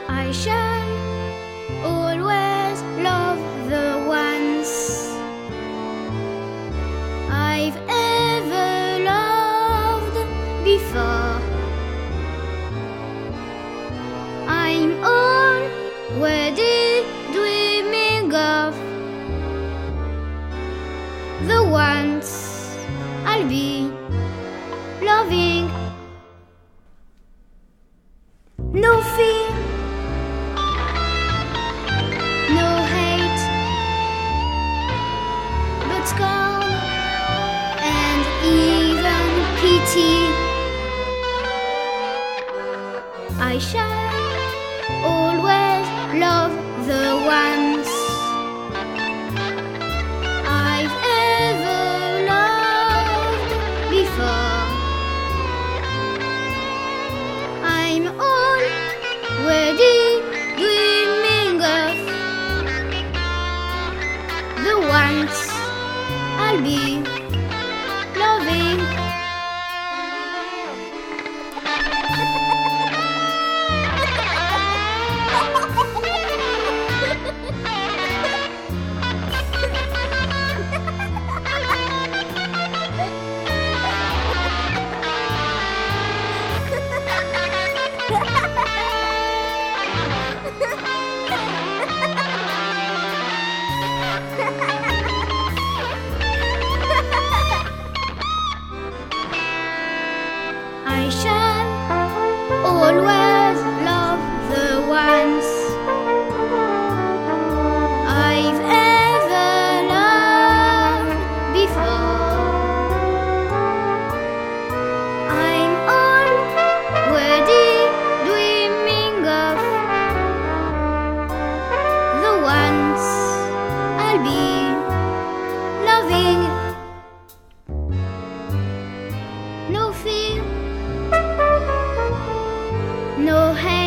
I shall always love the ones I've ever loved before. I'm already dreaming of the ones I'll be loving. No fear, no hate, but scorn and even pity. I shall always love the ones I've ever loved before. I'm already dreaming of the ones I'll be loving. I shall always love the ones I've ever loved before. I'm already dreaming of the ones I'll be loving. No fear, no hate.